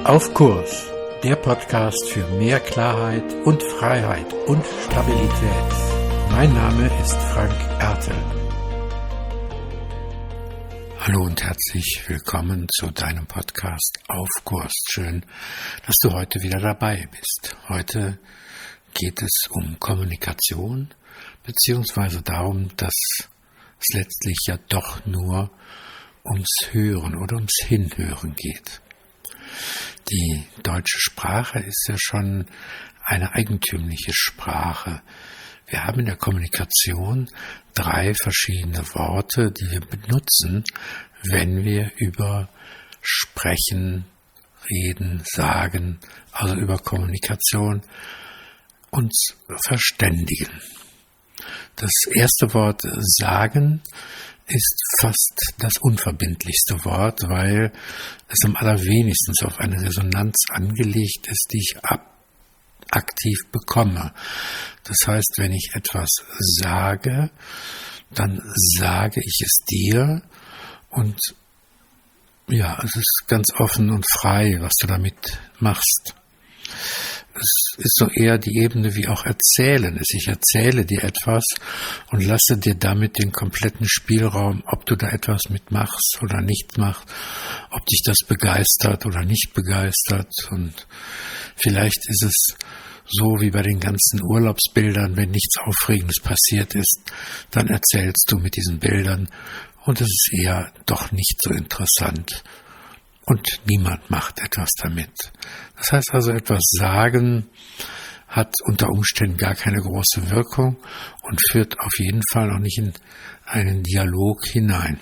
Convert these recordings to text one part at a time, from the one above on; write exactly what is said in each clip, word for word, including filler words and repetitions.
Auf Kurs, der Podcast für mehr Klarheit und Freiheit und Stabilität. Mein Name ist Frank Ertel. Hallo und herzlich willkommen zu deinem Podcast Auf Kurs. Schön, dass du heute wieder dabei bist. Heute geht es um Kommunikation, beziehungsweise darum, dass es letztlich ja doch nur ums Hören oder ums Hinhören geht. Die deutsche Sprache ist ja schon eine eigentümliche Sprache. Wir haben in der Kommunikation drei verschiedene Worte, die wir benutzen, wenn wir über Sprechen, Reden, Sagen, also über Kommunikation uns verständigen. Das erste Wort Sagen ist fast das unverbindlichste Wort, weil es am allerwenigsten auf eine Resonanz angelegt ist, die ich ab, aktiv bekomme. Das heißt, wenn ich etwas sage, dann sage ich es dir und ja, es ist ganz offen und frei, was du damit machst. Es ist so eher die Ebene wie auch Erzählen ist. Ich erzähle dir etwas und lasse dir damit den kompletten Spielraum, ob du da etwas mitmachst oder nicht machst, ob dich das begeistert oder nicht begeistert. Und vielleicht ist es so wie bei den ganzen Urlaubsbildern, wenn nichts Aufregendes passiert ist, dann erzählst du mit diesen Bildern und es ist eher doch nicht so interessant. Und niemand macht etwas damit. Das heißt also, etwas sagen hat unter Umständen gar keine große Wirkung und führt auf jeden Fall auch nicht in einen Dialog hinein.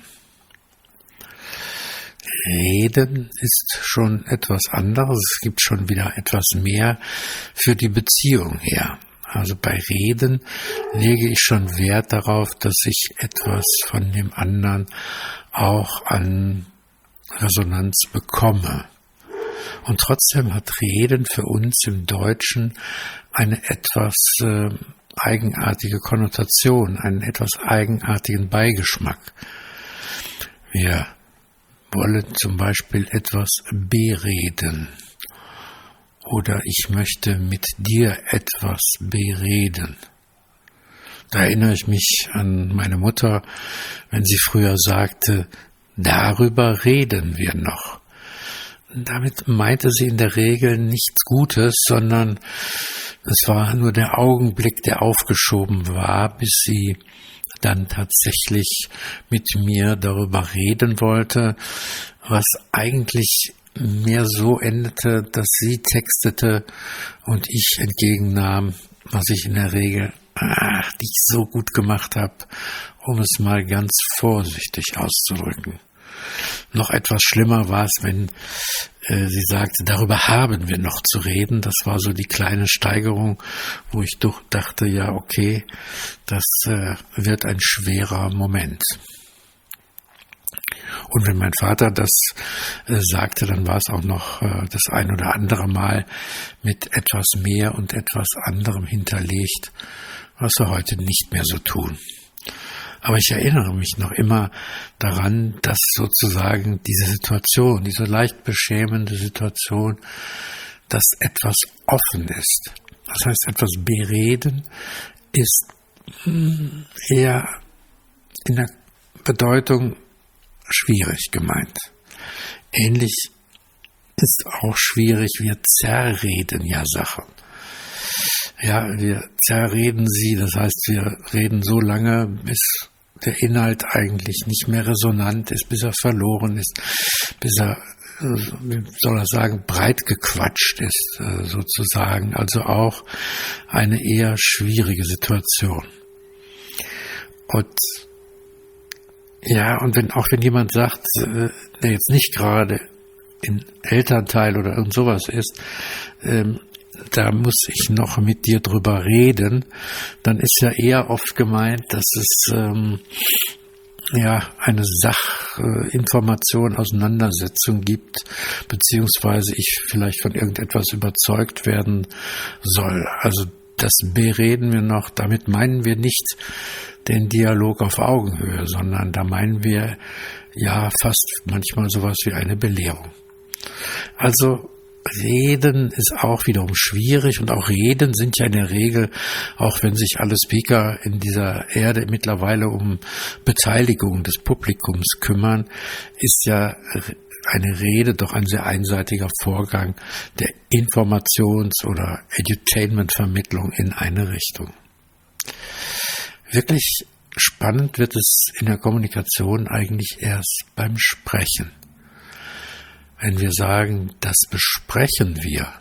Reden ist schon etwas anderes. Es gibt schon wieder etwas mehr für die Beziehung her. Also bei Reden lege ich schon Wert darauf, dass ich etwas von dem anderen auch an Resonanz bekomme. Und trotzdem hat Reden für uns im Deutschen eine etwas äh, eigenartige Konnotation, einen etwas eigenartigen Beigeschmack. Wir wollen zum Beispiel etwas bereden oder ich möchte mit dir etwas bereden. Da erinnere ich mich an meine Mutter, wenn sie früher sagte, darüber reden wir noch. Damit meinte sie in der Regel nichts Gutes, sondern es war nur der Augenblick, der aufgeschoben war, bis sie dann tatsächlich mit mir darüber reden wollte, was eigentlich mehr so endete, dass sie textete und ich entgegennahm, was ich in der Regel ach, nicht so gut gemacht habe, um es mal ganz vorsichtig auszudrücken. Noch etwas schlimmer war es, wenn äh, sie sagte, darüber haben wir noch zu reden. Das war so die kleine Steigerung, wo ich doch dachte, ja okay, das äh, wird ein schwerer Moment. Und wenn mein Vater das äh, sagte, dann war es auch noch äh, das ein oder andere Mal mit etwas mehr und etwas anderem hinterlegt, was wir heute nicht mehr so tun. Aber ich erinnere mich noch immer daran, dass sozusagen diese Situation, diese leicht beschämende Situation, dass etwas offen ist. Das heißt, etwas bereden ist eher in der Bedeutung schwierig gemeint. Ähnlich ist auch schwierig, wir zerreden ja Sachen. Ja, wir zerreden sie, das heißt, wir reden so lange, bis der Inhalt eigentlich nicht mehr resonant ist, bis er verloren ist, bis er, wie soll er sagen, breit gequatscht ist, sozusagen. Also auch eine eher schwierige Situation. Und ja, und wenn auch wenn jemand sagt, der jetzt nicht gerade ein Elternteil oder irgend sowas ist, ähm, da muss ich noch mit dir drüber reden, dann ist ja eher oft gemeint, dass es ähm, ja eine Sachinformation, Auseinandersetzung gibt, beziehungsweise ich vielleicht von irgendetwas überzeugt werden soll. Also das bereden wir noch, damit meinen wir nicht den Dialog auf Augenhöhe, sondern da meinen wir ja fast manchmal sowas wie eine Belehrung. Also Reden ist auch wiederum schwierig und auch Reden sind ja in der Regel, auch wenn sich alle Speaker in dieser Erde mittlerweile um Beteiligung des Publikums kümmern, ist ja eine Rede doch ein sehr einseitiger Vorgang der Informations- oder Edutainment-Vermittlung in eine Richtung. Wirklich spannend wird es in der Kommunikation eigentlich erst beim Sprechen. Wenn wir sagen, das besprechen wir,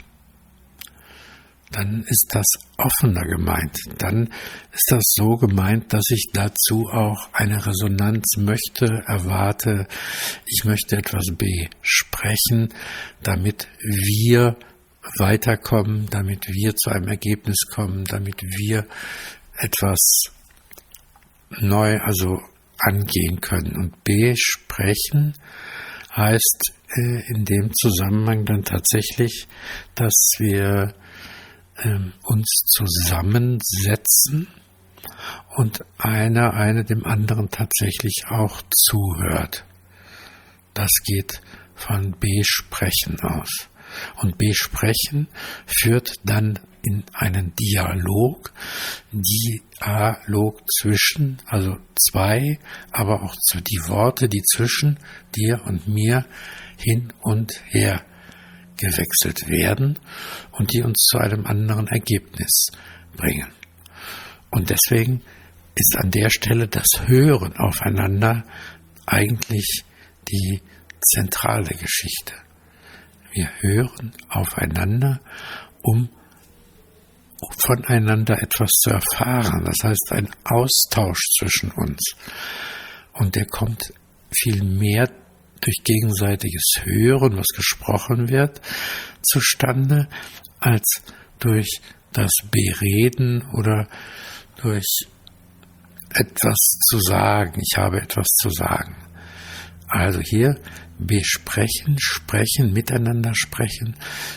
dann ist das offener gemeint. Dann ist das so gemeint, dass ich dazu auch eine Resonanz möchte, erwarte. Ich möchte etwas besprechen, damit wir weiterkommen, damit wir zu einem Ergebnis kommen, damit wir etwas neu, also angehen können. Und besprechen heißt in dem Zusammenhang dann tatsächlich, dass wir ähm, uns zusammensetzen und einer, eine dem anderen tatsächlich auch zuhört. Das geht von Besprechen aus. Und Besprechen führt dann in einen Dialog, Dialog zwischen, also zwei, aber auch zu die Worte, die zwischen dir und mir hin und her gewechselt werden und die uns zu einem anderen Ergebnis bringen. Und deswegen ist an der Stelle das Hören aufeinander eigentlich die zentrale Geschichte. Wir hören aufeinander, um voneinander etwas zu erfahren. Das heißt, ein Austausch zwischen uns. Und der kommt viel mehr durch gegenseitiges Hören, was gesprochen wird, zustande, als durch das Bereden oder durch etwas zu sagen. Ich habe etwas zu sagen. Also hier besprechen, sprechen, miteinander sprechen,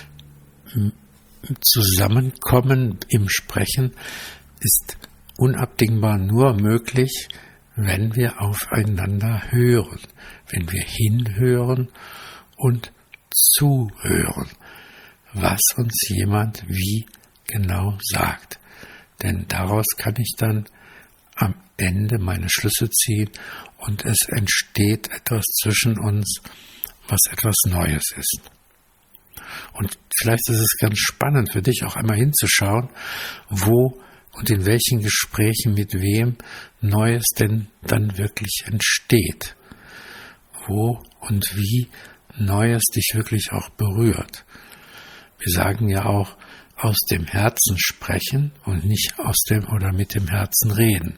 Zusammenkommen im Sprechen ist unabdingbar nur möglich, wenn wir aufeinander hören, wenn wir hinhören und zuhören, was uns jemand wie genau sagt. Denn daraus kann ich dann am Ende meine Schlüsse ziehen und es entsteht etwas zwischen uns, was etwas Neues ist. Und vielleicht ist es ganz spannend für dich auch einmal hinzuschauen, wo und in welchen Gesprächen mit wem Neues denn dann wirklich entsteht. Wo und wie Neues dich wirklich auch berührt. Wir sagen ja auch, aus dem Herzen sprechen und nicht aus dem oder mit dem Herzen reden.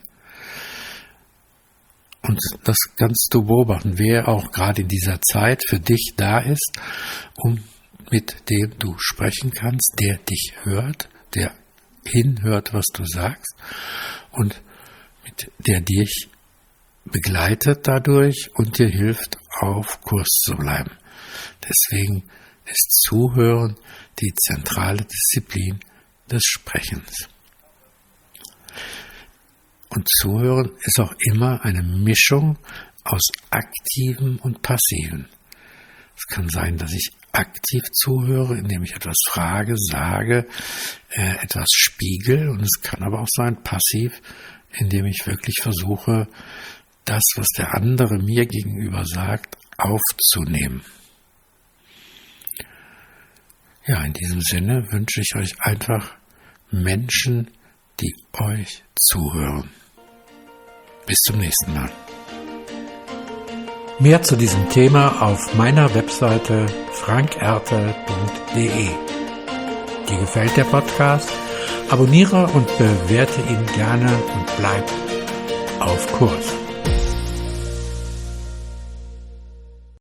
Und das kannst du beobachten, wer auch gerade in dieser Zeit für dich da ist, um mit dem du sprechen kannst, der dich hört, der hinhört, was du sagst und mit der dich begleitet dadurch und dir hilft, auf Kurs zu bleiben. Deswegen ist Zuhören die zentrale Disziplin des Sprechens. Und Zuhören ist auch immer eine Mischung aus Aktivem und Passivem. Es kann sein, dass ich aktiv zuhöre, indem ich etwas frage, sage, äh, etwas spiegel. Und es kann aber auch sein, passiv, indem ich wirklich versuche, das, was der andere mir gegenüber sagt, aufzunehmen. Ja, in diesem Sinne wünsche ich euch einfach Menschen, die euch zuhören. Bis zum nächsten Mal. Mehr zu diesem Thema auf meiner Webseite frank ertel punkt de. Dir gefällt der Podcast? Abonniere und bewerte ihn gerne und bleib auf Kurs.